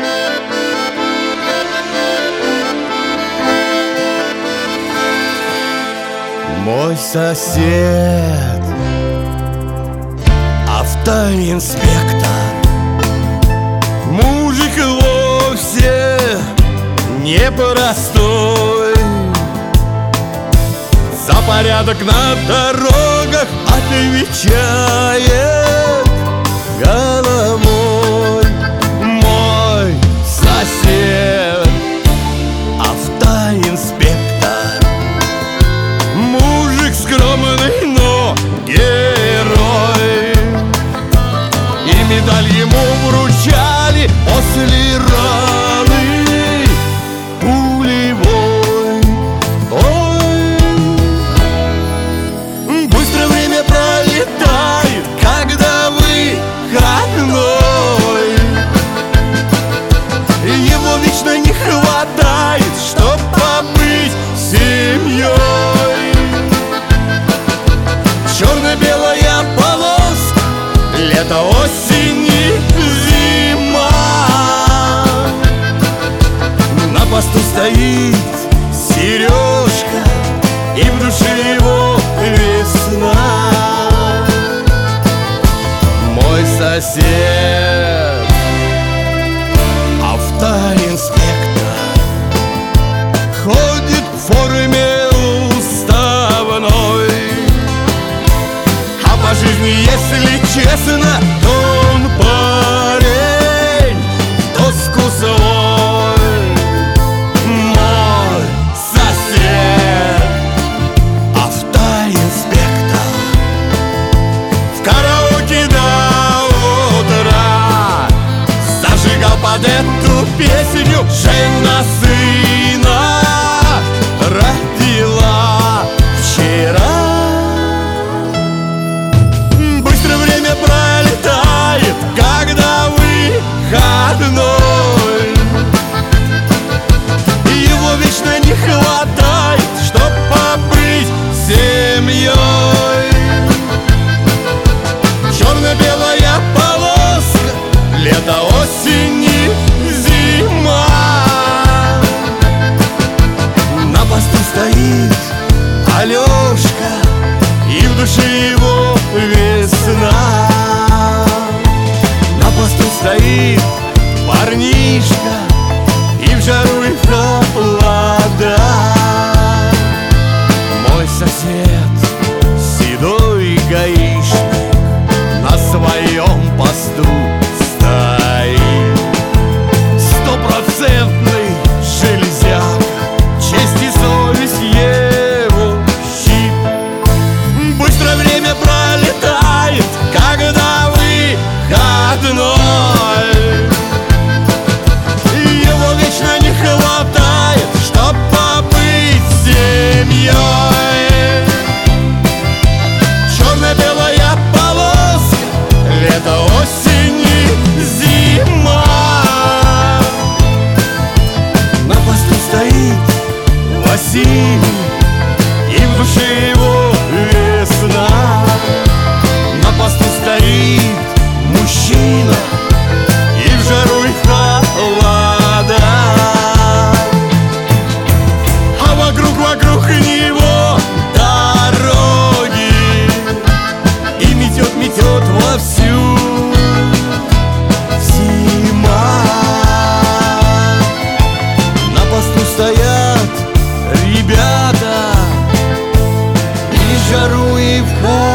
Мой сосед, автоинспектор, мужик вовсе непростой. За порядок на дорогах отвечает головой. Мой сосед, автоинспектор, мужик скромный, но герой. И медаль ему вручали после раны пулевой. Ой, быстро время пролетает, когда выходной. Его вечно не хватает, чтоб побыть семьей. Черно-белая полоска, лето, осень и зима. На посту стоит Сережка, и в душе его весна. Мой сосед, автоинспектор, ходит в форме уставной. А по жизни, если честно, то он парень в доску свой. Мой сосед, автоинспектор, в караоке до утра зажигал под эту песню. Жена сына родила вчера. Быстро время пролетает, когда выходной. Его вечно не хватает, чтоб побыть семьей. Черно-белая полоска, лето, осень и зима. На посту стоит Алешка, и в душе его весна. На посту стоит парнишка, и в жару, и в холода. Мой сосед, седой гаишник, на своем посту стоит. Стопроцентный железяк, честь и совесть его щит. Быстро время пролетает, когда выходной. Его вечно не хватает, чтоб побыть семьей. Черно-белая полоска, лето, осень и зима. На посту стоит Василий, и в душе его весна. На посту стоит мужчина, и в жару, и в холода. А вокруг него дороги, и метет вовсю зима. На посту стоят ребята, и в жару, и в холода.